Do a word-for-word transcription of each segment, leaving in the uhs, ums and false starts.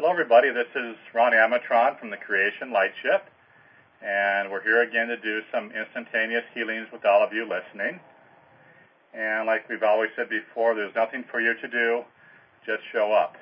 Hello, everybody. This is Ron Amatron from the Creation Light Shift, and we're here again to do some instantaneous healings with all of you listening. And like we've always said before, there's nothing for you to do, just show up.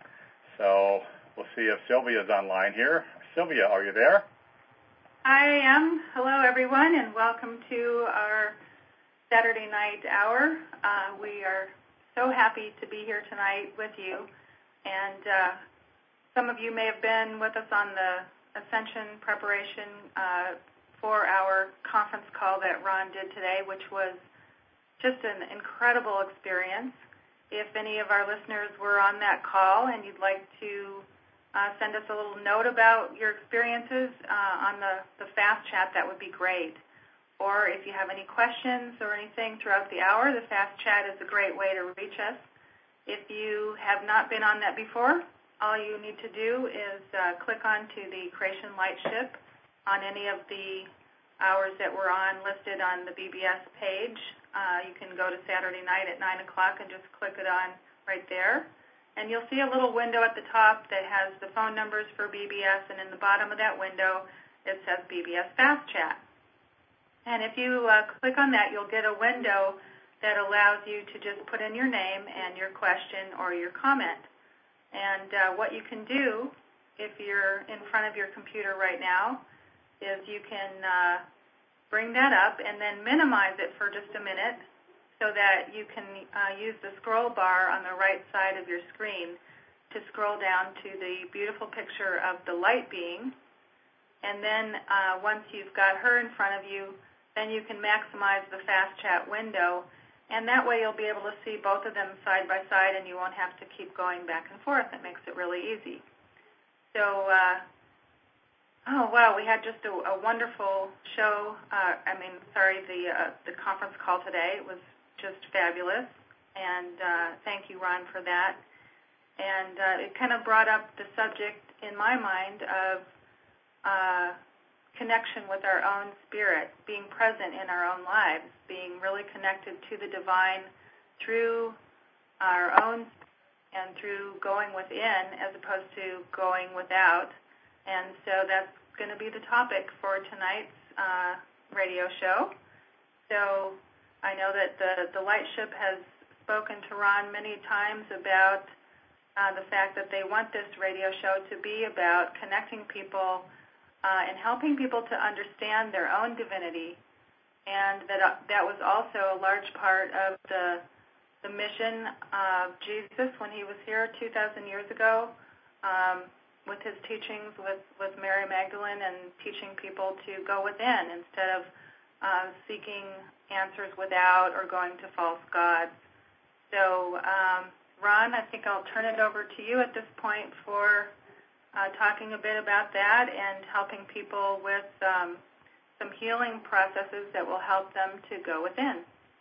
So we'll see if Sylvia is online here. Sylvia, are you there? I am. Hello, everyone, and welcome to our Saturday night hour. Uh, we are so happy to be here tonight with you. And uh, some of you may have been with us on the Ascension preparation uh, for our conference call that Ron did today, which was just an incredible experience. If any of our listeners were on that call and you'd like to uh, send us a little note about your experiences uh, on the, the fast chat, that would be great. Or if you have any questions or anything throughout the hour, the fast chat is a great way to reach us. If you have not been on that before, all you need to do is uh, click onto the Creation Light Ship on any of the hours that we're on listed on the B B S page. Uh, you can go to Saturday night at nine o'clock and just click it on right there. And you'll see a little window at the top that has the phone numbers for B B S, and in the bottom of that window it says B B S Fast Chat. And if you uh, click on that, you'll get a window that allows you to just put in your name and your question or your comment. And uh, what you can do if you're in front of your computer right now is you can uh, bring that up and then minimize it for just a minute so that you can uh, use the scroll bar on the right side of your screen to scroll down to the beautiful picture of the light being. And then uh, once you've got her in front of you, then you can maximize the fast chat window. And that way you'll be able to see both of them side by side, and you won't have to keep going back and forth. It makes it really easy. So, uh, oh, wow, we had just a, a wonderful show. Uh, I mean, sorry, the, uh, the conference call today. It was just fabulous. And uh, thank you, Ron, for that. And uh, it kind of brought up the subject in my mind of uh, connection with our own spirit, being present in our own lives, being really connected to the divine through our own and through going within as opposed to going without. And so that's going to be the topic for tonight's uh, radio show. So I know that the, the Lightship has spoken to Ron many times about uh, the fact that they want this radio show to be about connecting people Uh, and helping people to understand their own divinity, and that uh, that was also a large part of the the mission of Jesus when he was here two thousand years ago, um, with his teachings with, with Mary Magdalene and teaching people to go within instead of uh, seeking answers without or going to false gods. So, um, Ron, I think I'll turn it over to you at this point for Uh, talking a bit about that and helping people with um, some healing processes that will help them to go within.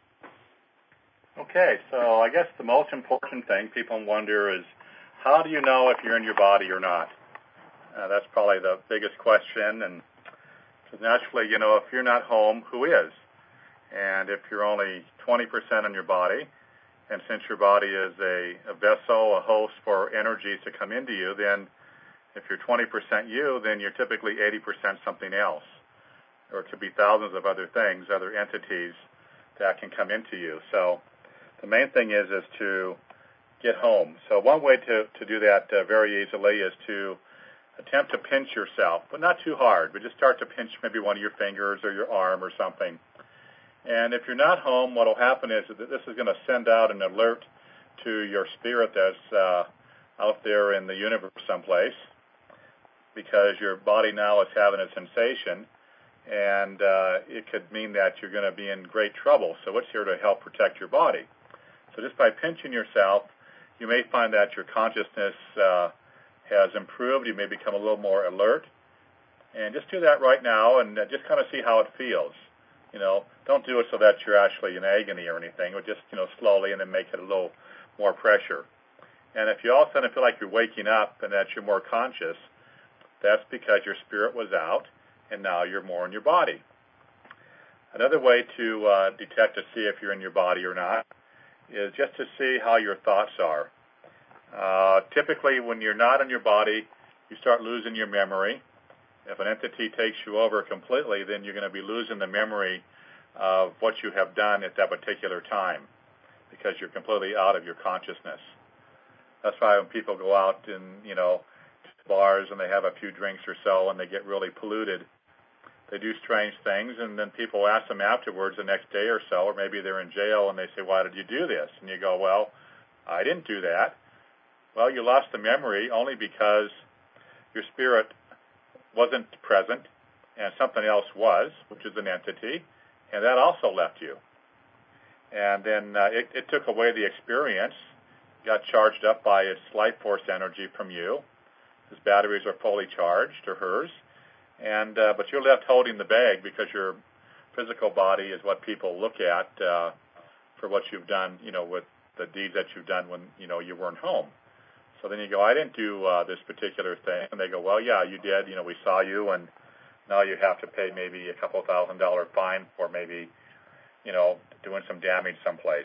Okay, so I guess the most important thing people wonder is, how do you know if you're in your body or not? Uh, that's probably the biggest question. And because naturally, you know, if you're not home, who is? And if you're only twenty percent in your body, and since your body is a, a vessel, a host for energies to come into you, then if you're twenty percent you, then you're typically eighty percent something else. Or it could be thousands of other things, other entities that can come into you. So the main thing is is to get home. So one way to, to do that uh, very easily is to attempt to pinch yourself, but not too hard, but just start to pinch maybe one of your fingers or your arm or something. And if you're not home, what will happen is that this is going to send out an alert to your spirit that's uh, out there in the universe someplace, because your body now is having a sensation, and uh, it could mean that you're going to be in great trouble. So it's here to help protect your body. So just by pinching yourself, you may find that your consciousness uh, has improved. You may become a little more alert. And just do that right now and uh, just kind of see how it feels. You know, don't do it so that you're actually in agony or anything, but just, you know, slowly, and then make it a little more pressure. And if you all of a sudden feel like you're waking up and that you're more conscious, that's because your spirit was out, and now you're more in your body. Another way to uh, detect to see if you're in your body or not is just to see how your thoughts are. Uh, typically, when you're not in your body, you start losing your memory. If an entity takes you over completely, then you're going to be losing the memory of what you have done at that particular time because you're completely out of your consciousness. That's why when people go out in, you know, bars and they have a few drinks or so and they get really polluted, they do strange things, and then people ask them afterwards the next day or so, or maybe they're in jail and they say, why did you do this? And you go, well, I didn't do that. Well, you lost the memory only because your spirit wasn't present and something else was, which is an entity, and that also left you. And then uh, it, it took away the experience, got charged up by its life force energy from you. His batteries are fully charged, or hers, and uh, but you're left holding the bag because your physical body is what people look at uh, for what you've done, you know, with the deeds that you've done when, you know, you weren't home. So then you go, I didn't do uh, this particular thing. And they go, well, yeah, you did. You know, we saw you, and now you have to pay maybe a couple thousand dollar fine for maybe, you know, doing some damage someplace.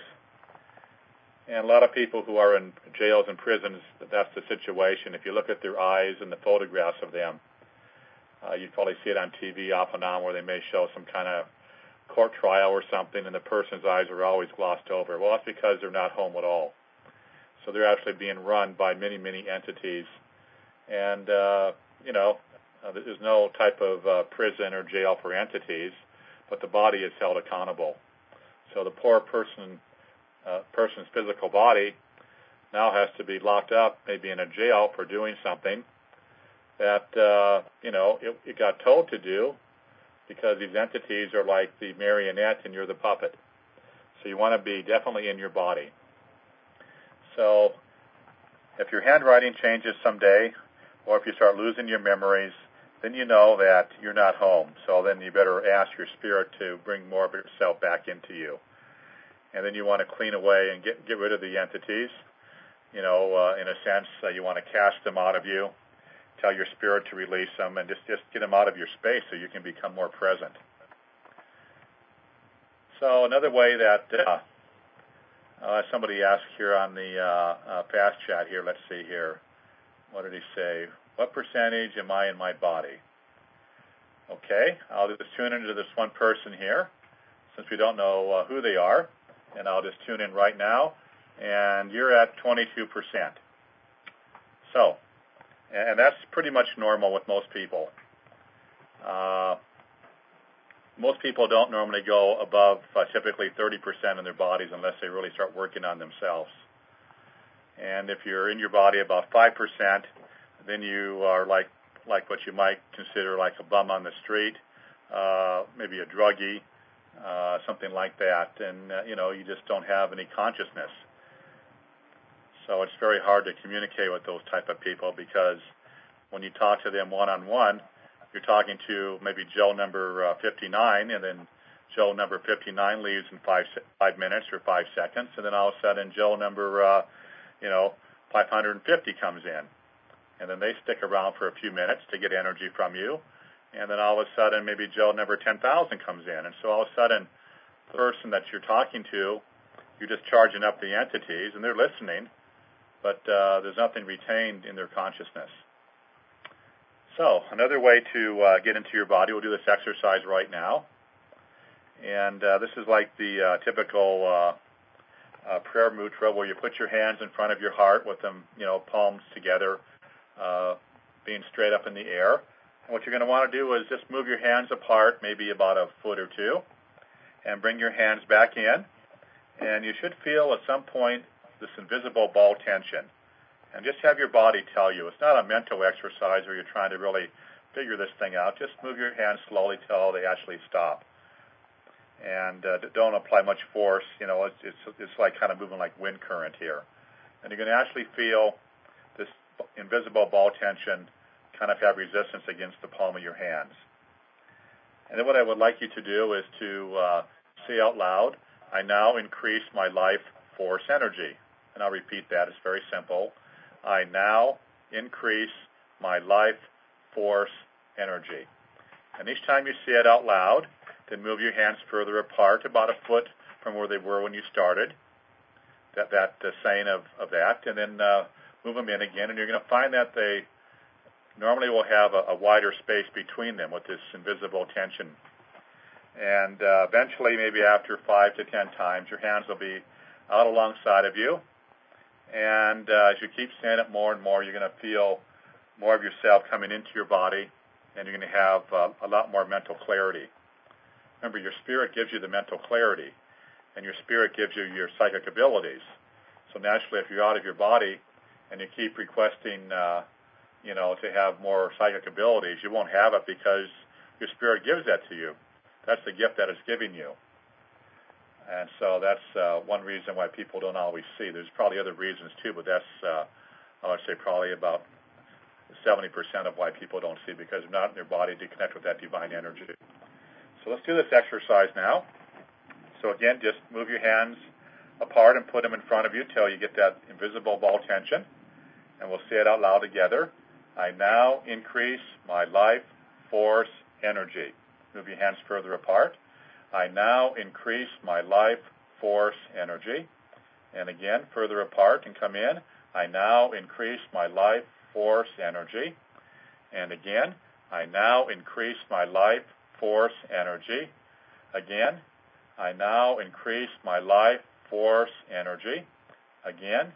And a lot of people who are in jails and prisons, that's the situation. If you look at their eyes and the photographs of them, uh, you probably see it on T V off and on where they may show some kind of court trial or something, and the person's eyes are always glossed over. Well, that's because they're not home at all. So they're actually being run by many, many entities. And, uh, you know, uh, there's no type of uh, prison or jail for entities, but the body is held accountable. So the poor person, uh, person's physical body now has to be locked up, maybe in a jail for doing something that, uh, you know, it, it got told to do because these entities are like the marionette and you're the puppet. So you want to be definitely in your body. So if your handwriting changes someday, or if you start losing your memories, then you know that you're not home. So then you better ask your spirit to bring more of yourself back into you. And then you want to clean away and get, get rid of the entities. You know, uh, in a sense, uh, you want to cast them out of you, tell your spirit to release them, and just, just get them out of your space so you can become more present. So another way that... Uh, Uh, somebody asked here on the uh, uh, fast chat here, let's see here. What did he say? What percentage am I in my body? Okay, I'll just tune into this one person here, since we don't know uh, who they are, and I'll just tune in right now, and you're at twenty-two percent. So, and that's pretty much normal with most people. Uh, Most people don't normally go above uh, typically thirty percent in their bodies unless they really start working on themselves. And if you're in your body about five percent, then you are like like what you might consider like a bum on the street, uh, maybe a druggie, uh, something like that. And, uh, you know, you just don't have any consciousness. So it's very hard to communicate with those type of people because when you talk to them one-on-one, you're talking to maybe Joe number uh, fifty-nine, and then Joe number fifty-nine leaves in five five minutes or five seconds, and then all of a sudden Joe number, uh, you know, five hundred fifty comes in, and then they stick around for a few minutes to get energy from you, and then all of a sudden maybe Joe number ten thousand comes in, and so all of a sudden the person that you're talking to, you're just charging up the entities, and they're listening, but uh, there's nothing retained in their consciousness. So another way to uh, get into your body, we'll do this exercise right now. And uh, this is like the uh, typical uh, uh, prayer mudra where you put your hands in front of your heart with them, you know, palms together, uh, being straight up in the air. And what you're going to want to do is just move your hands apart, maybe about a foot or two, and bring your hands back in. And you should feel at some point this invisible ball tension. And just have your body tell you. It's not a mental exercise where you're trying to really figure this thing out. Just move your hands slowly till they actually stop. And uh, don't apply much force. You know, it's, it's, it's like kind of moving like wind current here. And you're going to actually feel this invisible ball tension kind of have resistance against the palm of your hands. And then what I would like you to do is to uh, say out loud, I now increase my life force energy. And I'll repeat that. It's very simple. I now increase my life force energy. And each time you say it out loud, then move your hands further apart, about a foot from where they were when you started, that, that uh, saying of, of that. And then uh, move them in again, and you're going to find that they normally will have a, a wider space between them with this invisible tension. And uh, eventually, maybe after five to ten times, your hands will be out alongside of you. And uh, as you keep saying it more and more, you're going to feel more of yourself coming into your body, and you're going to have uh, a lot more mental clarity. Remember, your spirit gives you the mental clarity, and your spirit gives you your psychic abilities. So naturally, if you're out of your body and you keep requesting, uh, you know, to have more psychic abilities, you won't have it because your spirit gives that to you. That's the gift that it's giving you. And so that's uh, one reason why people don't always see. There's probably other reasons too, but that's, uh, I would say, probably about seventy percent of why people don't see, because they're not in their body to connect with that divine energy. So let's do this exercise now. So again, just move your hands apart and put them in front of you till you get that invisible ball tension. And we'll say it out loud together. I now increase my life, force, energy. Move your hands further apart. I now increase my life, force, energy. And again, further apart and come in. I now increase my life, force, energy. And again, I now increase my life, force, energy. Again, I now increase my life, force, energy. Again,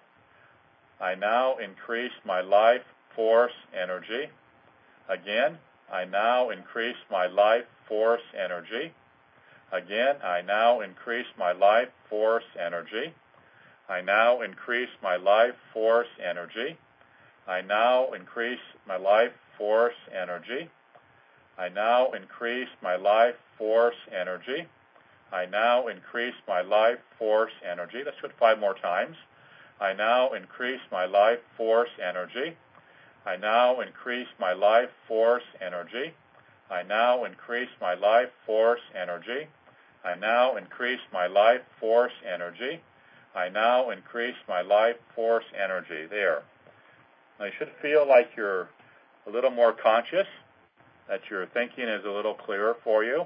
I now increase my life, force, energy. Again, I now increase my life, force, energy. Again, I now increase my life, force, energy. I now increase my life, force, energy. I now increase my life, force, energy. I now increase my life, force, energy. I now increase my life, force, energy. Let's do it five more times. I now increase my life, force, energy. I now increase my life, force, energy. I now increase my life, force, energy. I now increase my life, force, energy. I now increase my life, force, energy. There. Now you should feel like you're a little more conscious, that your thinking is a little clearer for you.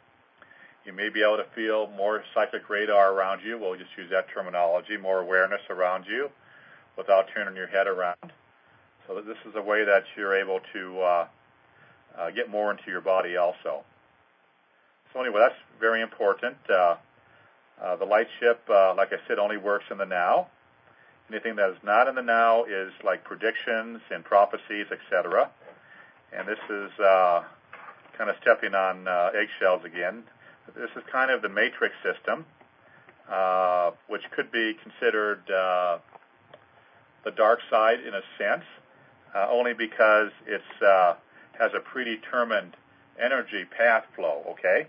You may be able to feel more psychic radar around you. We'll just use that terminology, more awareness around you without turning your head around. So this is a way that you're able to uh, uh, get more into your body also. So anyway, that's very important. Uh, uh, the light ship, uh, like I said, only works in the now. Anything that is not in the now is like predictions and prophecies, et cetera. And this is uh, kind of stepping on uh, eggshells again. This is kind of the matrix system, uh, which could be considered uh, the dark side in a sense, uh, only because it uh, has a predetermined energy path flow, okay?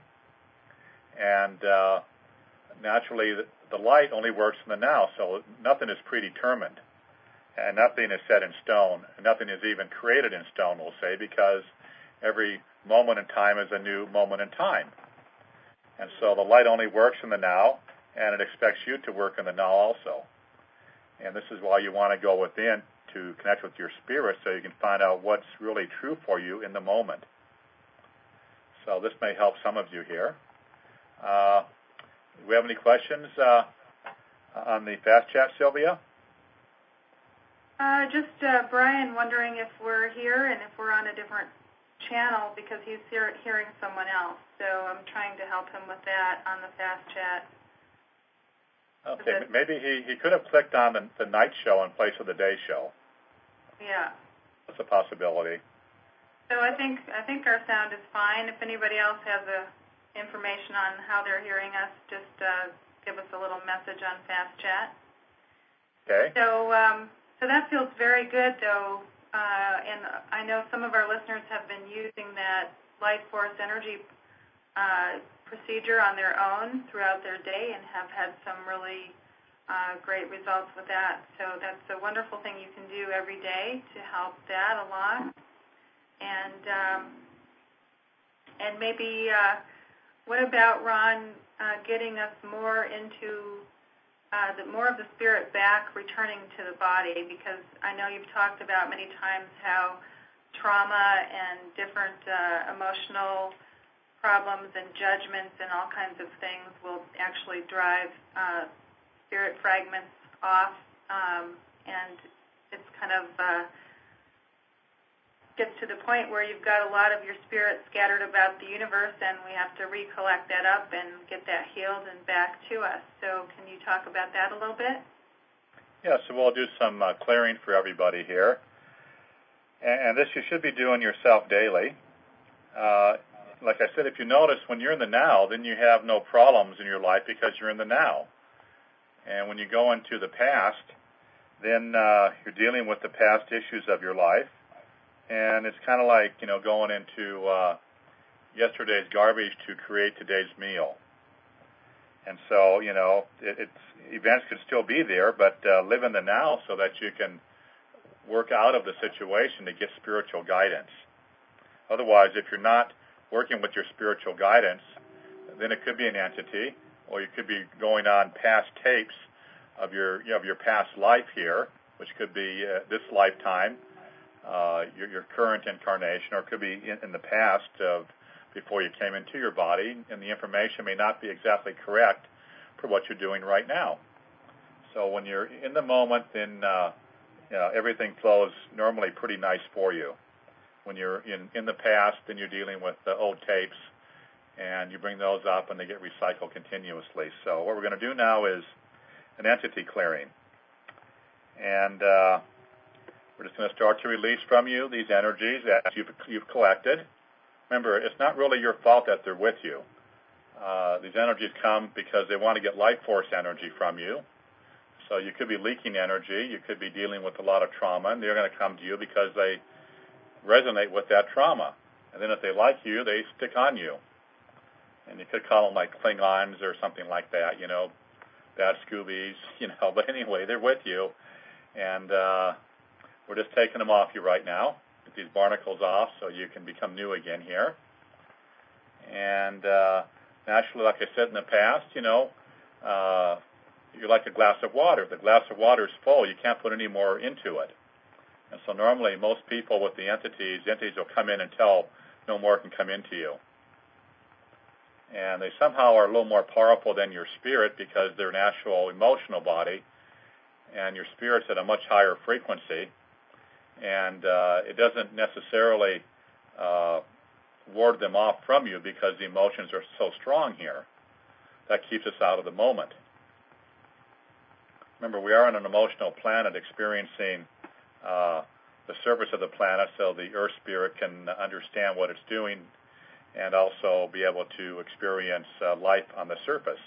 And uh, naturally, the, the light only works in the now, so nothing is predetermined, and nothing is set in stone, and nothing is even created in stone, we'll say, because every moment in time is a new moment in time. And so the light only works in the now, and it expects you to work in the now also. And this is why you want to go within to connect with your spirit so you can find out what's really true for you in the moment. So this may help some of you here. Uh, do we have any questions uh, on the fast chat, Sylvia? Uh, just uh, Brian wondering if we're here and if we're on a different channel because he's hear- hearing someone else. So I'm trying to help him with that on the fast chat. Okay, maybe he, he could have clicked on the, the night show in place of the day show. Yeah. That's a possibility. So I think I think our sound is fine. If anybody else has a information on how they're hearing us, just uh, give us a little message on fast chat. Okay. So um, so that feels very good, though. Uh, and I know some of our listeners have been using that light force energy uh, procedure on their own throughout their day and have had some really uh, great results with that. So that's a wonderful thing you can do every day to help that along. And um, and maybe uh, what about, Ron, uh, getting us more into Uh, the more of the spirit back returning to the body, because I know you've talked about many times how trauma and different uh, emotional problems and judgments and all kinds of things will actually drive uh, spirit fragments off, um, and it's kind of uh, gets to the point where you've got a lot of your spirit scattered about the universe, and we have to recollect that up and get that healed and back to us. So can you talk about that a little bit? Yeah, so we'll do some uh, clearing for everybody here. And, and this you should be doing yourself daily. Uh, like I said, if you notice, when you're in the now, then you have no problems in your life because you're in the now. And when you go into the past, then uh, you're dealing with the past issues of your life. And it's kind of like, you know, going into uh, yesterday's garbage to create today's meal. And so, you know, it, it's events could still be there, but uh, live in the now so that you can work out of the situation to get spiritual guidance. Otherwise, if you're not working with your spiritual guidance, then it could be an entity, or you could be going on past tapes of your, you know, of your past life here, which could be uh, this lifetime, uh, your, your current incarnation, or it could be in, in the past of before you came into your body, and the information may not be exactly correct for what you're doing right now. So when you're in the moment, then uh, you know, everything flows normally pretty nice for you. When you're in, in the past, then you're dealing with the old tapes, and you bring those up, and they get recycled continuously. So what we're going to do now is an entity clearing. And uh, we're just going to start to release from you these energies that you've, you've collected. Remember, it's not really your fault that they're with you. Uh, these energies come because they want to get life force energy from you. So you could be leaking energy. You could be dealing with a lot of trauma, and they're going to come to you because they resonate with that trauma. And then if they like you, they stick on you. And you could call them like Klingons or something like that, you know, bad Scoobies, you know. But anyway, they're with you. And uh, we're just taking them off you right now. Get these barnacles off so you can become new again here. And uh, naturally, like I said in the past, you know, uh, you're like a glass of water. If the glass of water is full, you can't put any more into it. And so normally most people with the entities, the entities will come in until no more can come into you. And they somehow are a little more powerful than your spirit because they're an actual emotional body, and your spirit's at a much higher frequency. And uh, it doesn't necessarily uh, ward them off from you because the emotions are so strong here. That keeps us out of the moment. Remember, we are on an emotional planet experiencing uh, the surface of the planet so the earth spirit can understand what it's doing and also be able to experience uh, life on the surface.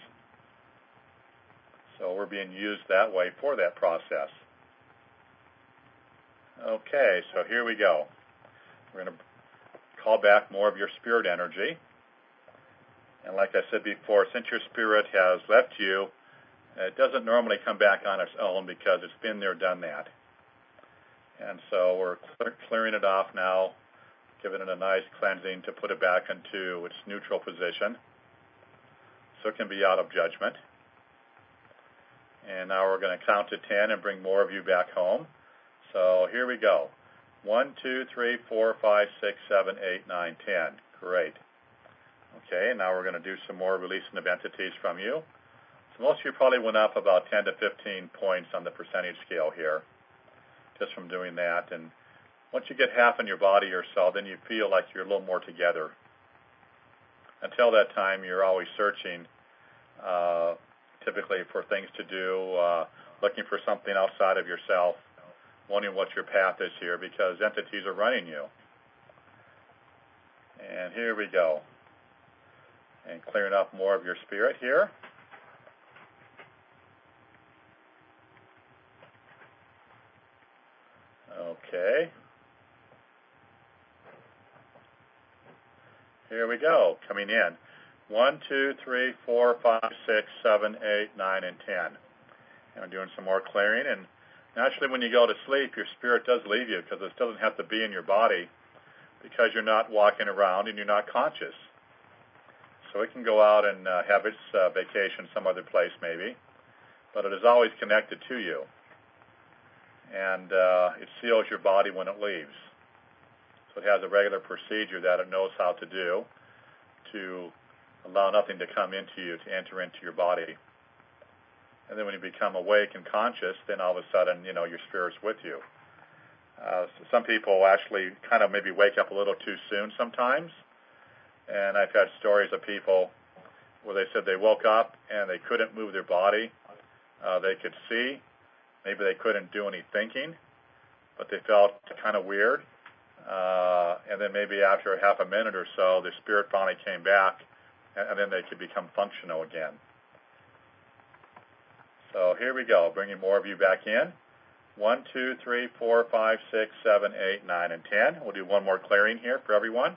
So we're being used that way for that process. Okay, so here we go. We're going to call back more of your spirit energy. And like I said before, since your spirit has left you, it doesn't normally come back on its own because it's been there, done that. And so we're clear, clearing it off now, giving it a nice cleansing to put it back into its neutral position so it can be out of judgment. And now we're going to count to ten and bring more of you back home. So here we go. One, two, three, four, five, six, seven, eight, nine, ten. Great. Okay, now we're going to do some more releasing of entities from you. So most of you probably went up about ten to fifteen points on the percentage scale here, just from doing that. And once you get half in your body or so, then you feel like you're a little more together. Until that time, you're always searching, uh, typically for things to do, uh, looking for something outside of yourself, wondering what your path is here because entities are running you. And here we go. And clearing up more of your spirit here. Okay. Here we go, coming in. One, two, three, four, five, six, seven, eight, nine, and ten. And I'm doing some more clearing. And naturally, when you go to sleep, your spirit does leave you because it doesn't have to be in your body because you're not walking around and you're not conscious. So it can go out and uh, have its uh, vacation some other place maybe, but it is always connected to you. And uh, it seals your body when it leaves. So it has a regular procedure that it knows how to do to allow nothing to come into you, to enter into your body. And then when you become awake and conscious, then all of a sudden, you know, your spirit's with you. Uh, some people actually kind of maybe wake up a little too soon sometimes. And I've had stories of people where they said they woke up and they couldn't move their body. Uh, they could see. Maybe they couldn't do any thinking, but they felt kind of weird. Uh, and then maybe after half a minute or so, their spirit finally came back, and, and then they could become functional again. So here we go, bringing more of you back in. One, two, three, four, five, six, seven, eight, nine, and ten. We'll do one more clearing here for everyone.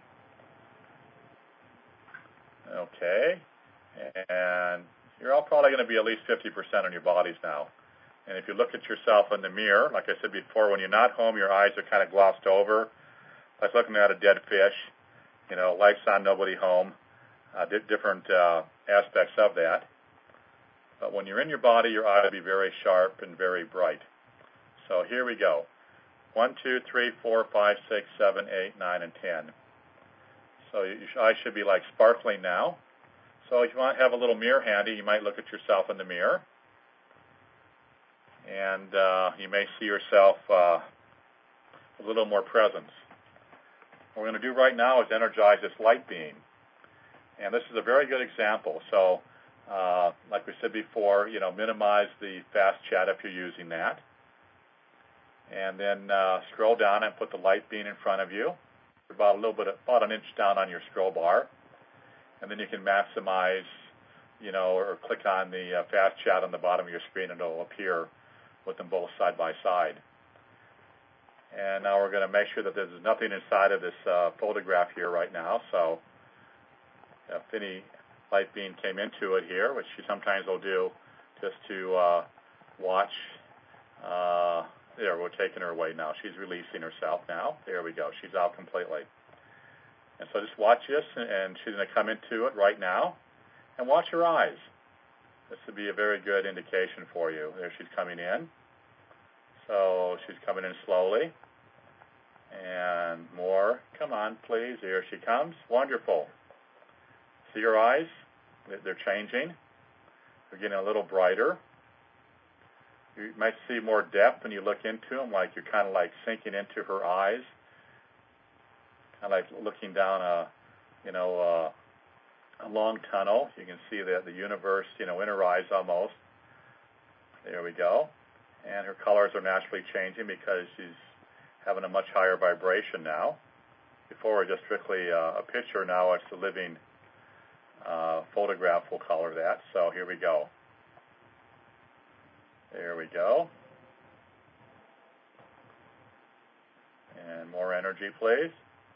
Okay. And you're all probably going to be at least fifty percent on your bodies now. And if you look at yourself in the mirror, like I said before, when you're not home, your eyes are kind of glossed over. Like looking at a dead fish. You know, lights on, nobody home. Uh, di different uh, aspects of that. But when you're in your body, your eye will be very sharp and very bright. So here we go. One, two, three, four, five, six, seven, eight, nine, and ten. So your eyes should be like sparkling now. So if you want to have a little mirror handy, you might look at yourself in the mirror. And uh, you may see yourself uh, with a little more presence. What we're going to do right now is energize this light beam. And this is a very good example. So uh, like we said before, you know, minimize the fast chat if you're using that. And then uh, scroll down and put the light beam in front of you, about a little bit, about an inch down on your scroll bar. And then you can maximize, you know, or click on the uh, fast chat on the bottom of your screen, and it'll appear with them both side by side. And now we're going to make sure that there's nothing inside of this uh, photograph here right now. So if any light beam came into it here, which she sometimes will do just to uh, watch. Uh, there, we're taking her away now. She's releasing herself now. There we go. She's out completely. And so just watch this, and she's going to come into it right now. And watch her eyes. This would be a very good indication for you. There she's coming in. So she's coming in slowly. And more. Come on, please. Here she comes. Wonderful. See her eyes? They're changing. They're getting a little brighter. You might see more depth when you look into them, like you're kind of like sinking into her eyes. Kind of like looking down a, you know, uh, a long tunnel. You can see that the universe, you know, in her eyes almost. There we go. And her colors are naturally changing because she's having a much higher vibration now. Before it was just strictly uh, a picture. Now it's a living uh, photograph will color that. So here we go. There we go. And more energy, please.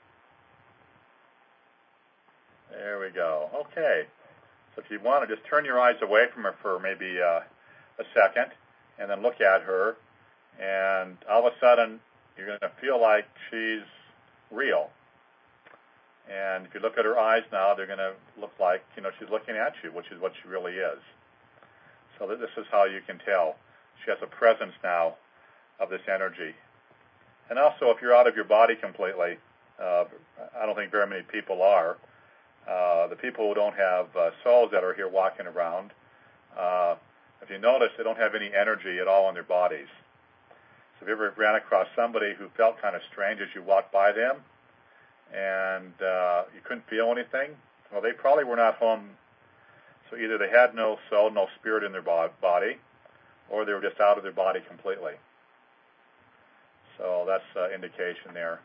There we go. Okay. So if you want to just turn your eyes away from her for maybe uh, a second, and then look at her, and all of a sudden you're going to feel like she's real. And if you look at her eyes now, they're going to look like, you know, she's looking at you, which is what she really is. So this is how you can tell. She has a presence now of this energy. And also, if you're out of your body completely, uh, I don't think very many people are. Uh, the people who don't have uh, souls that are here walking around, uh, if you notice, they don't have any energy at all in their bodies. So if you ever ran across somebody who felt kind of strange as you walked by them, and uh, you couldn't feel anything, well, they probably were not home. So either they had no soul, no spirit in their body, or they were just out of their body completely. So that's uh, indication there.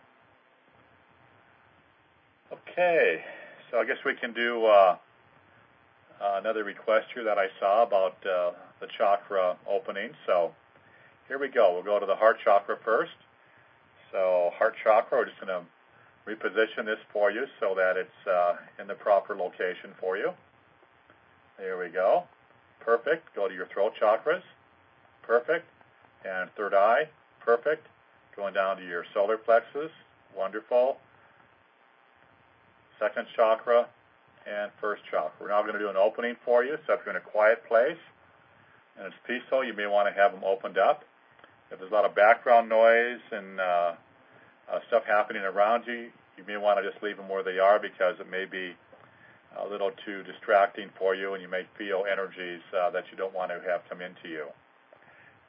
Okay, so I guess we can do uh, uh, another request here that I saw about uh, the chakra opening. So here we go. We'll go to the heart chakra first. So heart chakra, we're just going to reposition this for you so that it's uh, in the proper location for you. There we go. Perfect. Go to your throat chakras. Perfect. And third eye. Perfect. Going down to your solar plexus. Wonderful. Second chakra and first chakra. We're now going to do an opening for you. So if you're in a quiet place and it's peaceful, you may want to have them opened up. If there's a lot of background noise and uh, uh, stuff happening around you, you may want to just leave them where they are because it may be a little too distracting for you, and you may feel energies uh, that you don't want to have come into you.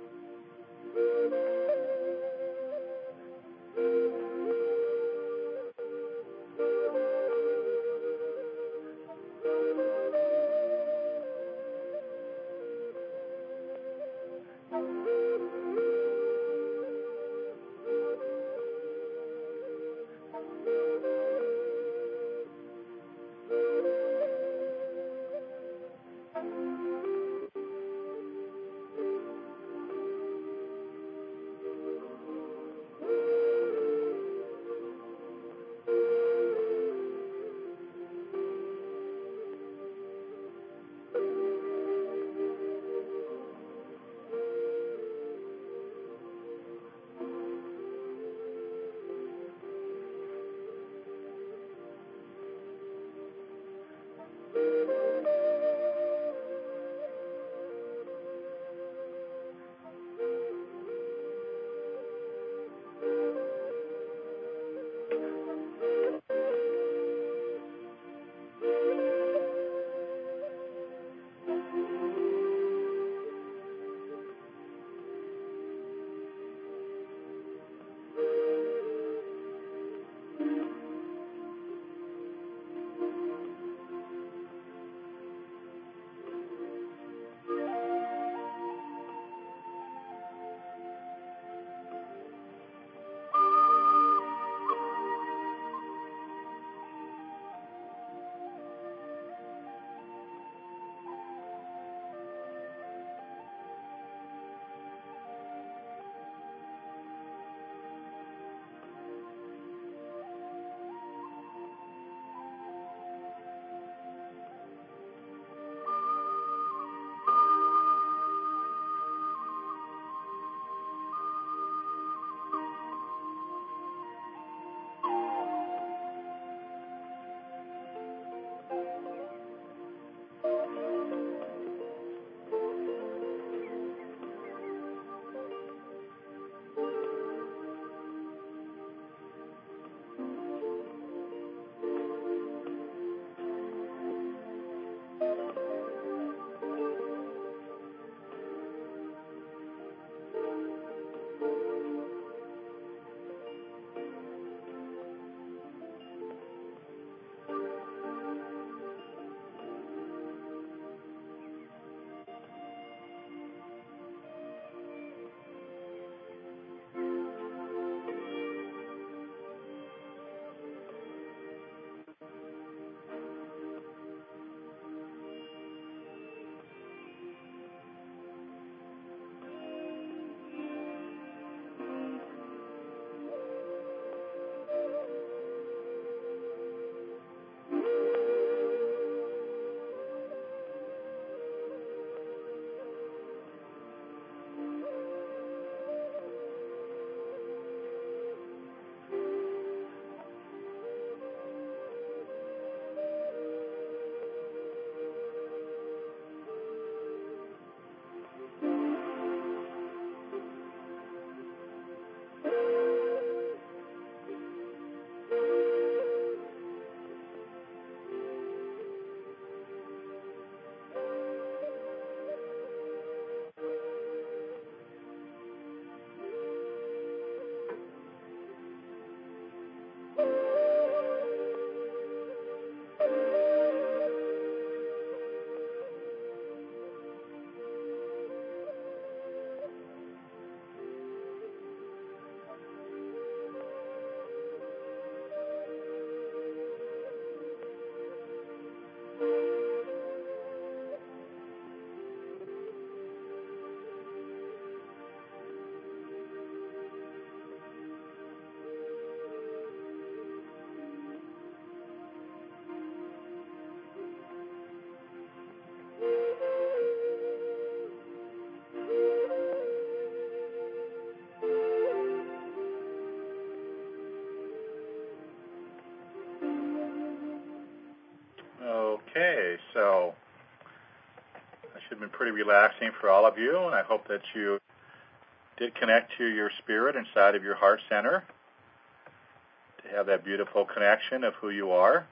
So that should have been pretty relaxing for all of you, and I hope that you did connect to your spirit inside of your heart center to have that beautiful connection of who you are.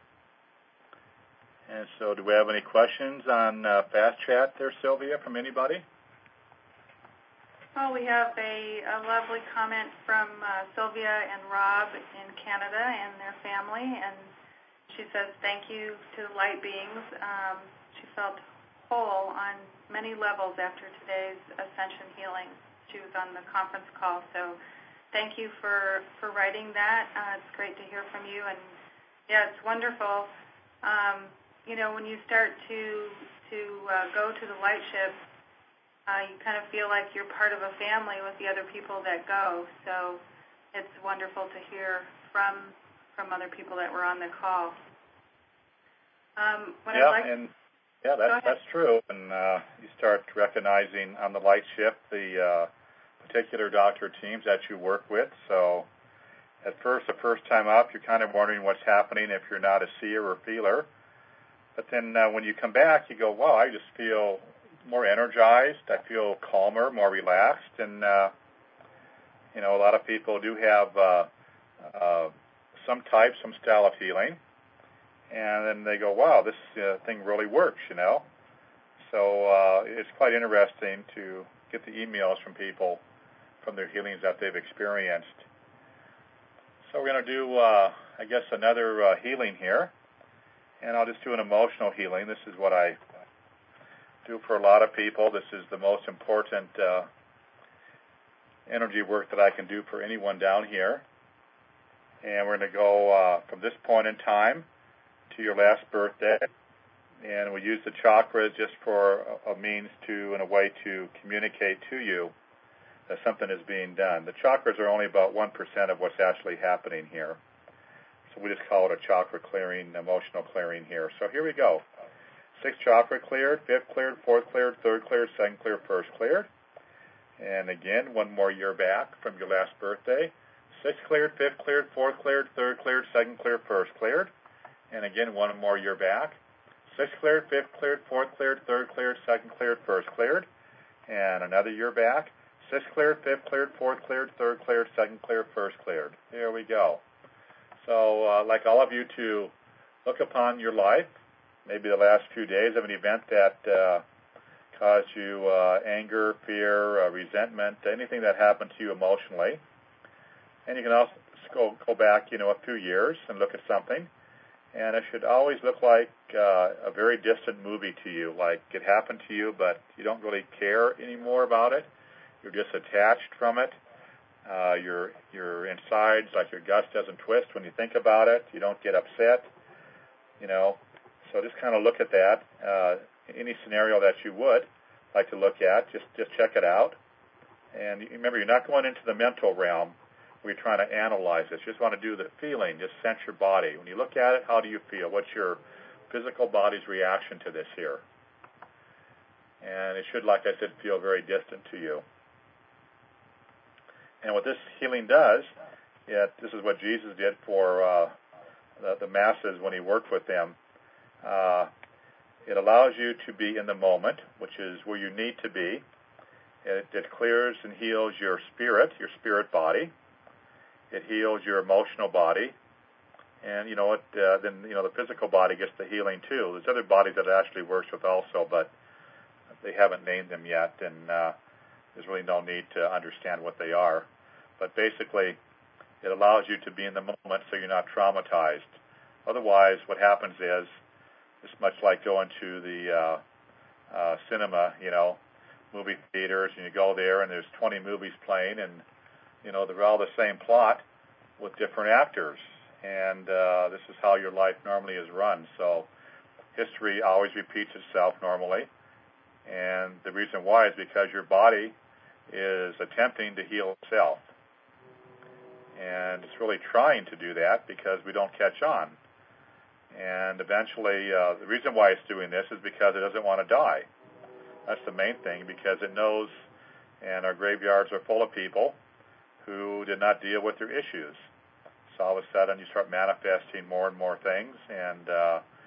And so do we have any questions on uh, Fast Chat there, Sylvia, from anybody? Well, we have a, a lovely comment from uh, Sylvia and Rob in Canada and their family, and she says, thank you to the light beings. Um, she felt whole on many levels after today's ascension healing. She was on the conference call, so thank you for, for writing that. Uh, it's great to hear from you, and yeah, it's wonderful. Um, you know, when you start to, to uh, go to the light ship, Uh, you kind of feel like you're part of a family with the other people that go. So it's wonderful to hear from from other people that were on the call. Um, what yeah, I'd like and yeah, that's that's true. And uh, you start recognizing on the light ship the uh, particular doctor teams that you work with. So at first, the first time up, you're kind of wondering what's happening if you're not a seer or feeler. But then uh, when you come back, you go, wow, I just feel more energized. I feel calmer, more relaxed, and uh, you know, a lot of people do have uh, uh, some type, some style of healing, and then they go, "Wow, this uh, thing really works," you know. So uh, it's quite interesting to get the emails from people from their healings that they've experienced. So we're going to do, uh, I guess, another uh, healing here, and I'll just do an emotional healing. This is what I do for a lot of people. This is the most important uh, energy work that I can do for anyone down here. And we're going to go uh, from this point in time to your last birthday. And we use the chakras just for a, a means to, in a way, to communicate to you that something is being done. The chakras are only about one percent of what's actually happening here. So we just call it a chakra clearing, emotional clearing here. So here we go. Sixth chakra cleared, fifth cleared, fourth cleared, third cleared, second cleared, first cleared. And again, one more year back from your last birthday. Sixth cleared, fifth cleared, fourth cleared, third cleared, second cleared, first cleared. And again, one more year back. Sixth cleared, fifth cleared, fourth cleared, third cleared, second cleared, first cleared. And another year back. Sixth cleared, fifth cleared, fourth cleared, third cleared, second cleared, first cleared. Here we go. So uh, I'd like all of you to look upon your life, maybe the last few days of an event that uh, caused you uh, anger, fear, uh, resentment, anything that happened to you emotionally. And you can also go, go back, you know, a few years and look at something. And it should always look like uh, a very distant movie to you, like it happened to you, but you don't really care anymore about it. You're just attached from it. Uh, your your insides, like your gut doesn't twist when you think about it. You don't get upset, you know. So just kind of look at that. Uh, any scenario that you would like to look at, just, just check it out. And remember, you're not going into the mental realm where you're trying to analyze this. You just want to do the feeling. Just sense your body. When you look at it, how do you feel? What's your physical body's reaction to this here? And it should, like I said, feel very distant to you. And what this healing does, it, this is what Jesus did for uh, the, the masses when he worked with them. Uh, it allows you to be in the moment, which is where you need to be. It, it clears and heals your spirit, your spirit body. It heals your emotional body. And, you know, what? uh, then, you know, the physical body gets the healing, too. There's other bodies that it actually works with also, but they haven't named them yet, and uh, there's really no need to understand what they are. But basically, it allows you to be in the moment so you're not traumatized. Otherwise, what happens is, it's much like going to the uh, uh, cinema, you know, movie theaters, and you go there, and there's twenty movies playing, and, you know, they're all the same plot with different actors. And uh, this is how your life normally is run. So history always repeats itself normally. And the reason why is because your body is attempting to heal itself. And it's really trying to do that because we don't catch on. And eventually, uh, the reason why it's doing this is because it doesn't want to die. That's the main thing, because it knows, and our graveyards are full of people who did not deal with their issues. So all of a sudden, you start manifesting more and more things, and uh,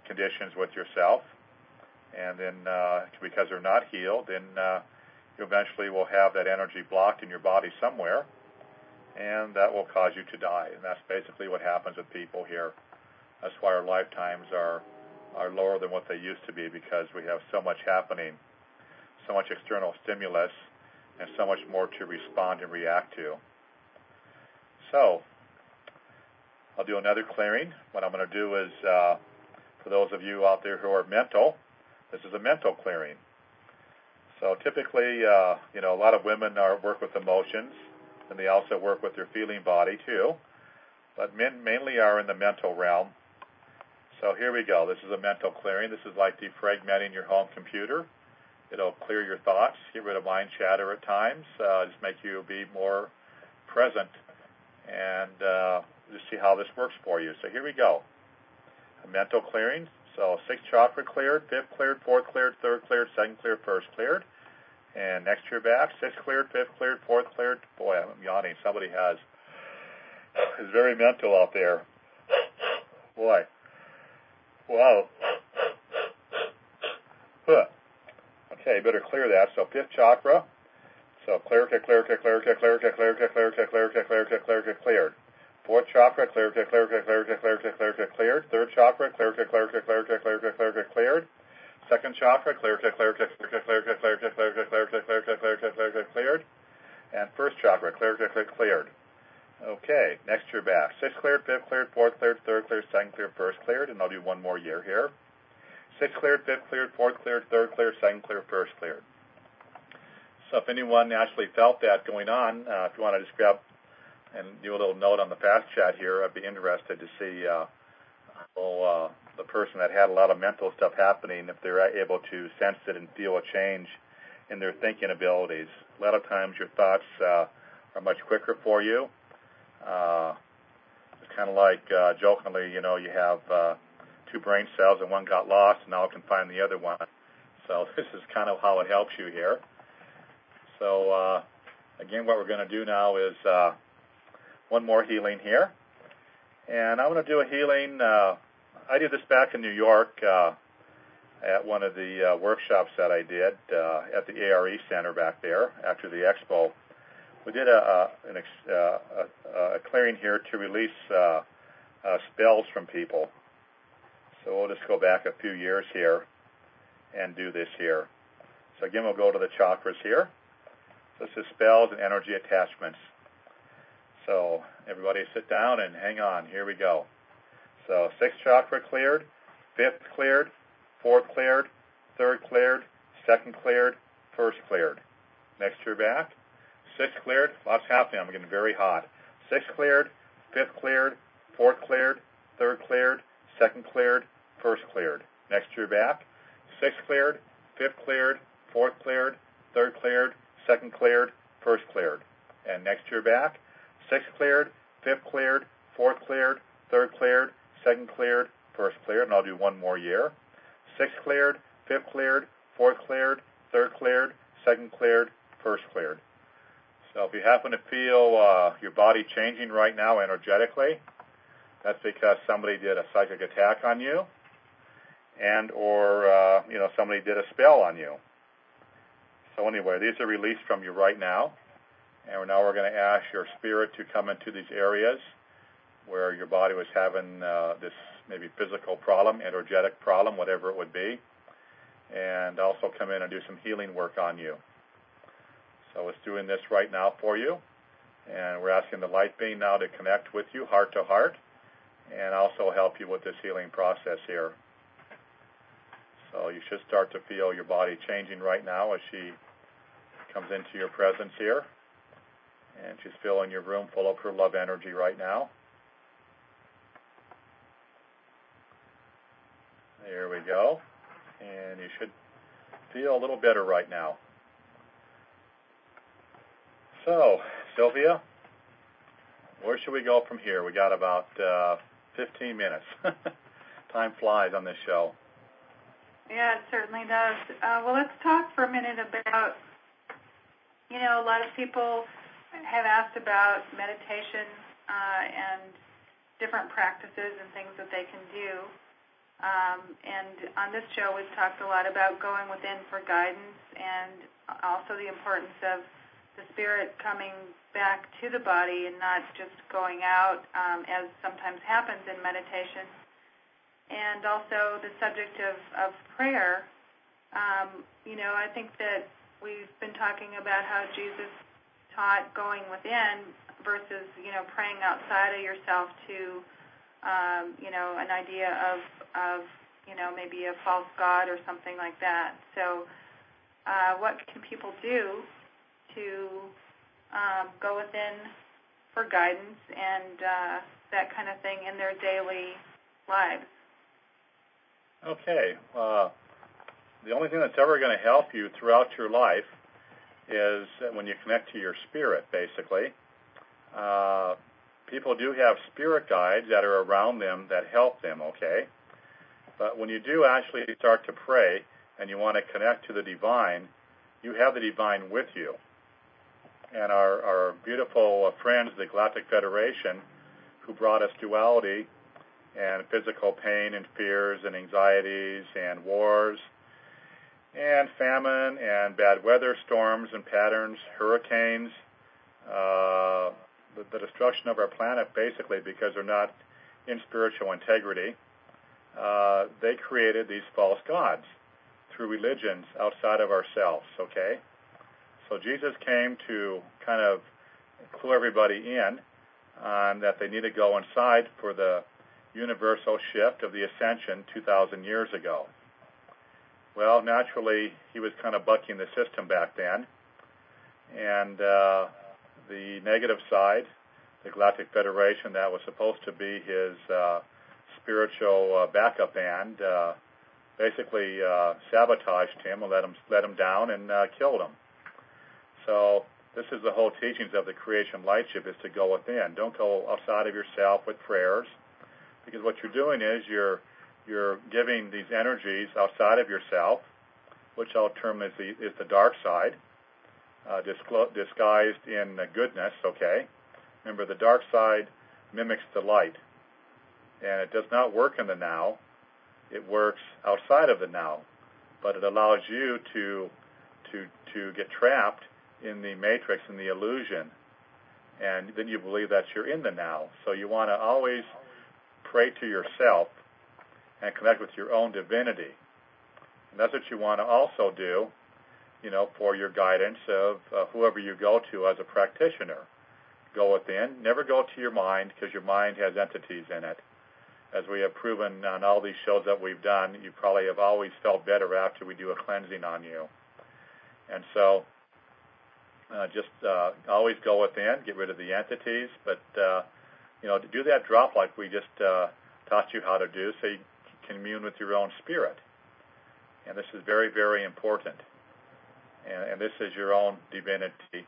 conditions with yourself. And then uh, because they're not healed, then uh, you eventually will have that energy blocked in your body somewhere, and that will cause you to die. And that's basically what happens with people here. That's why our lifetimes are, are lower than what they used to be, because we have so much happening, so much external stimulus, and so much more to respond and react to. So, I'll do another clearing. What I'm going to do is, uh, for those of you out there who are mental, this is a mental clearing. So typically, uh, you know, a lot of women are work with emotions, and they also work with their feeling body too. But men mainly are in the mental realm. So here we go. This is a mental clearing. This is like defragmenting your home computer. It'll clear your thoughts, get rid of mind chatter at times, uh, just make you be more present, and uh, just see how this works for you. So here we go. A mental clearing. So sixth chakra cleared, fifth cleared, fourth cleared, third cleared, second cleared, first cleared. And next to your back, sixth cleared, fifth cleared, fourth cleared. Boy, I'm yawning. Somebody has, is very mental out there. Boy. Wow. Huh. Okay, better clear that. So fifth chakra. So clear, clear, clear, clear, clear, clear, clear, clear, clear, clear, clear, clear, clear, clear, clear, clear, cleared. Fourth chakra, clear, clear, clear, clear, clear, clear, clear, clear, clear, cleared. Third chakra, clear, clear, clear, clear, clear, clear, clear, clear, clear, clear, cleared. Second chakra, clear, clear, clear, clear, clear, clear, clear, clear, clear, clear, clear, clear, clear, clear, clear, clear, clear, clear, cleared. And first chakra, clear, clear, clear, cleared. Okay, next to your back. Sixth cleared, fifth cleared, fourth cleared, third cleared, second cleared, first cleared, and I'll do one more year here. Sixth cleared, fifth cleared, fourth cleared, third cleared, second cleared, first cleared. So if anyone actually felt that going on, uh, if you want to just grab and do a little note on the fast chat here, I'd be interested to see uh, how uh, the person that had a lot of mental stuff happening, if they're able to sense it and feel a change in their thinking abilities. A lot of times your thoughts uh, are much quicker for you. Uh, it's kind of like uh, jokingly, you know, you have uh, two brain cells and one got lost, and now it can find the other one. So this is kind of how it helps you here. So uh, again, what we're going to do now is uh, one more healing here. And I'm going to do a healing. Uh, I did this back in New York uh, at one of the uh, workshops that I did uh, at the A R E Center back there after the expo. We did a, a, an ex, uh, a, a clearing here to release uh, uh, spells from people. So we'll just go back a few years here and do this here. So again, we'll go to the chakras here. This is spells and energy attachments. So everybody sit down and hang on. Here we go. So sixth chakra cleared, fifth cleared, fourth cleared, third cleared, second cleared, first cleared. Next to your back. Sixth cleared. Lots happening. I'm getting very hot. Sixth cleared, fifth cleared, fourth cleared, third cleared, second cleared, first cleared. Next to your back. Sixth cleared, fifth cleared, fourth cleared, third cleared, second cleared, first cleared. And next to your back. Sixth cleared, fifth cleared, fourth cleared, third cleared, second cleared, first cleared, and I'll do one more year. Sixth cleared, fifth cleared, fourth cleared, third cleared, second cleared, first cleared. So if you happen to feel uh, your body changing right now energetically, that's because somebody did a psychic attack on you, and or uh, you know somebody did a spell on you. So anyway, these are released from you right now. And now we're going to ask your spirit to come into these areas where your body was having uh, this maybe physical problem, energetic problem, whatever it would be, and also come in and do some healing work on you. So it's doing this right now for you, and we're asking the light being now to connect with you heart to heart and also help you with this healing process here. So you should start to feel your body changing right now as she comes into your presence here. And she's filling your room full of her love energy right now. There we go. And you should feel a little better right now. So, Sylvia, where should we go from here? We got about uh, fifteen minutes. Time flies on this show. Yeah, it certainly does. Uh, well, let's talk for a minute about, you know, a lot of people have asked about meditation uh, and different practices and things that they can do. Um, and on this show, we've talked a lot about going within for guidance and also the importance of the spirit coming back to the body and not just going out, um, as sometimes happens in meditation. And also the subject of, of prayer. Um, you know, I think that we've been talking about how Jesus taught going within versus, you know, praying outside of yourself to, um, you know, an idea of, of, you know, maybe a false god or something like that. So uh, what can people do to um, go within for guidance and uh, that kind of thing in their daily lives? Okay. Uh, the only thing that's ever going to help you throughout your life is when you connect to your spirit, basically. Uh, people do have spirit guides that are around them that help them, okay? But when you do actually start to pray and you want to connect to the divine, you have the divine with you. And our, our beautiful friends, the Galactic Federation, who brought us duality and physical pain and fears and anxieties and wars and famine and bad weather, storms and patterns, hurricanes, uh, the, the destruction of our planet, basically, because they're not in spiritual integrity. Uh, they created these false gods through religions outside of ourselves, okay? So Jesus came to kind of clue everybody in on that they need to go inside for the universal shift of the ascension two thousand years ago. Well, naturally, he was kind of bucking the system back then. And uh, the negative side, the Galactic Federation, that was supposed to be his uh, spiritual uh, backup band, uh, basically uh, sabotaged him and let him, let him down and uh, killed him. So this is the whole teachings of the Creation Lightship, is to go within. Don't go outside of yourself with prayers, because what you're doing is you're you're giving these energies outside of yourself, which I'll term as the, is the dark side, uh, disclo- disguised in goodness, okay? Remember, the dark side mimics the light, and it does not work in the now. It works outside of the now, but it allows you to to to get trapped in the matrix, in the illusion, and then you believe that you're in the now. So you want to always pray to yourself and connect with your own divinity. And that's what you want to also do, you know, for your guidance of uh, whoever you go to as a practitioner. Go within. Never go to your mind, because your mind has entities in it. As we have proven on all these shows that we've done, you probably have always felt better after we do a cleansing on you. And so uh, just uh, always go within, get rid of the entities, but, uh, you know, to do that drop like we just uh, taught you how to do, so you can commune with your own spirit. And this is very, very important. And, and this is your own divinity.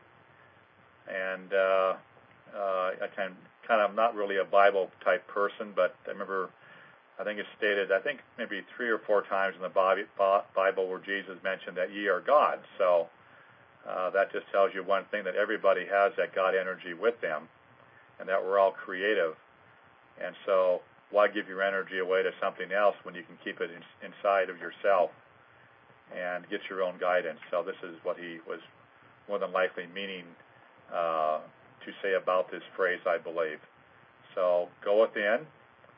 And uh, uh, I can kind of, I'm not really a Bible-type person, but I remember, I think it's stated, I think maybe three or four times in the Bible where Jesus mentioned that ye are gods. So uh, that just tells you one thing, that everybody has that God energy with them, and that we're all creative. And so why give your energy away to something else when you can keep it in, inside of yourself and get your own guidance? So this is what he was more than likely meaning uh, to say about this phrase, I believe. So go within,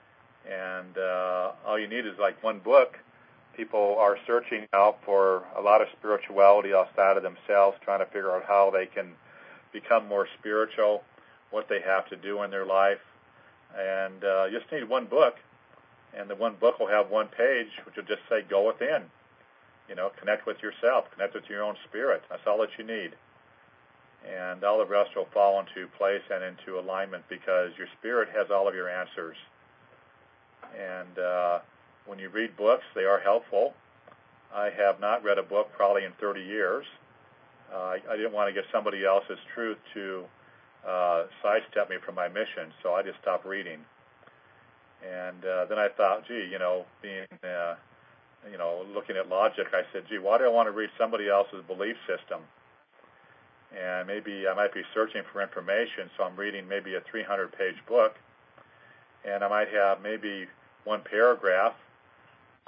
and uh, all you need is like one book. People are searching out for a lot of spirituality outside of themselves, trying to figure out how they can become more spiritual, what they have to do in their life. And uh, you just need one book, and the one book will have one page which will just say, go within. You know, connect with yourself, connect with your own spirit. That's all that you need. And all the rest will fall into place and into alignment, because your spirit has all of your answers. And uh, when you read books, they are helpful. I have not read a book probably in thirty years. Uh, I, I didn't want to get somebody else's truth to uh, sidestep me from my mission, so I just stopped reading. And uh, then I thought, gee, you know, being, uh, you know, looking at logic, I said, gee, why do I want to read somebody else's belief system? And maybe I might be searching for information, so I'm reading maybe a three hundred page book, and I might have maybe one paragraph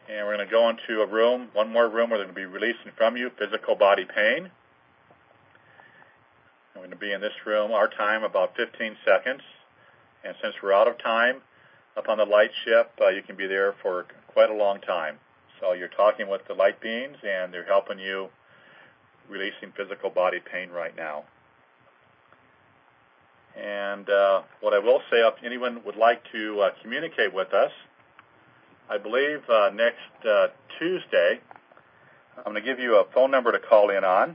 And we're going to go into a room, one more room where they're going to be releasing from you physical body pain. We're going to be in this room, our time, about fifteen seconds. And since we're out of time, up on the light ship, uh, you can be there for quite a long time. So you're talking with the light beings, and they're helping you releasing physical body pain right now. And uh, what I will say, if anyone would like to uh, communicate with us, I believe uh, next uh, Tuesday, I'm going to give you a phone number to call in on.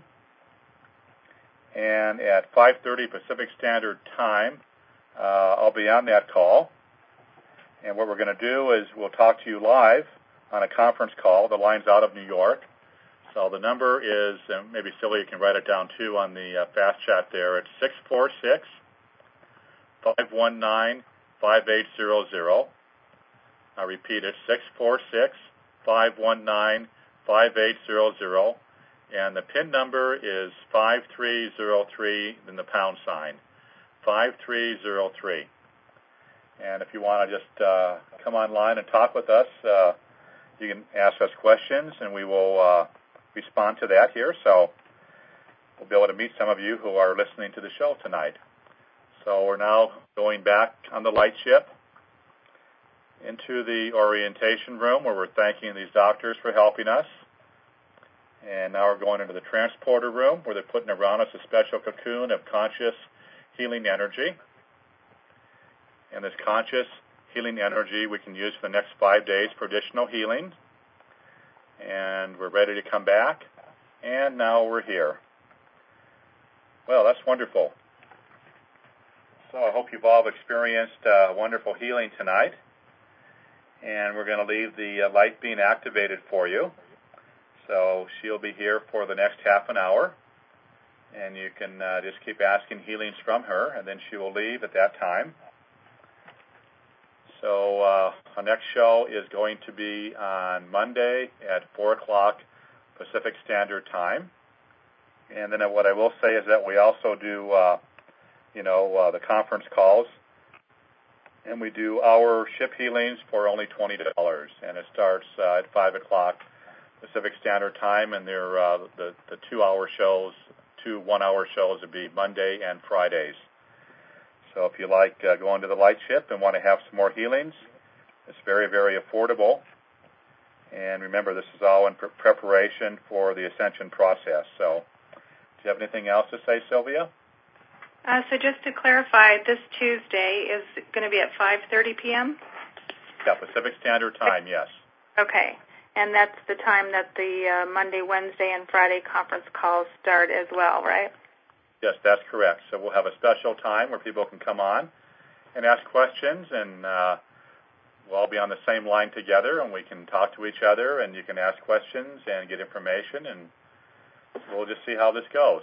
And at five thirty Pacific Standard Time, uh, I'll be on that call. And what we're going to do is we'll talk to you live on a conference call. The line's out of New York. So the number is, and maybe Sylvia can write it down too on the uh, fast chat there. It's six four six, five one nine, five eight zero zero. I repeat it, six four six, five one nine, five eight zero zero. And the PIN number is five three zero three, then the pound sign, five three zero three. And if you want to just uh, come online and talk with us, uh, you can ask us questions, and we will uh, respond to that here. So we'll be able to meet some of you who are listening to the show tonight. So we're now going back on the light ship into the orientation room where we're thanking these doctors for helping us. And now we're going into the transporter room where they're putting around us a special cocoon of conscious healing energy. And this conscious healing energy we can use for the next five days for additional healing. And we're ready to come back. And now we're here. Well, that's wonderful. So I hope you've all experienced uh, wonderful healing tonight. And we're going to leave the uh, light being activated for you. So she'll be here for the next half an hour. And you can uh, just keep asking healings from her, and then she will leave at that time. So uh, our next show is going to be on Monday at four o'clock Pacific Standard Time. And then what I will say is that we also do, uh, you know, uh, the conference calls. And we do our ship healings for only twenty dollars. And it starts uh, at five o'clock Pacific Standard Time. And they're, uh, the, the two-hour shows, two one-hour shows would be Monday and Fridays. So if you like uh, going to the light ship and want to have some more healings, it's very, very affordable. And remember, this is all in pre- preparation for the ascension process. So do you have anything else to say, Sylvia? Uh, so just to clarify, this Tuesday is going to be at five thirty p.m.? Yeah, Pacific Standard Time, yes. Okay. And that's the time that the uh, Monday, Wednesday, and Friday conference calls start as well, right? Yes, that's correct. So we'll have a special time where people can come on and ask questions, and uh, we'll all be on the same line together, and we can talk to each other, and you can ask questions and get information, and we'll just see how this goes.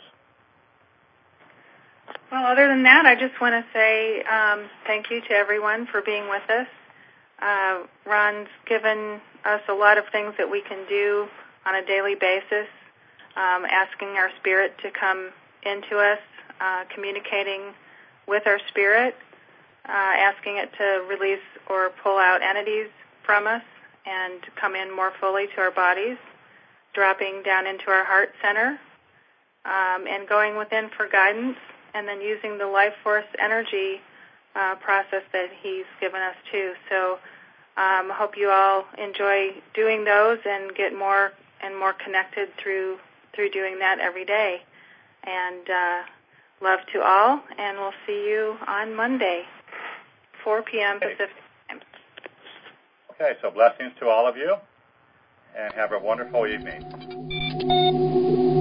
Well, other than that, I just want to say um, thank you to everyone for being with us. Uh, Ron's given us a lot of things that we can do on a daily basis, um, asking our spirit to come into us, uh, communicating with our spirit, uh, asking it to release or pull out entities from us and come in more fully to our bodies, dropping down into our heart center, um, and going within for guidance, and then using the life force energy uh, process that he's given us too. So um, I hope you all enjoy doing those and get more and more connected through through doing that every day. And uh, love to all, and we'll see you on Monday, four p.m. Okay. Pacific time. Okay, so blessings to all of you, and have a wonderful evening.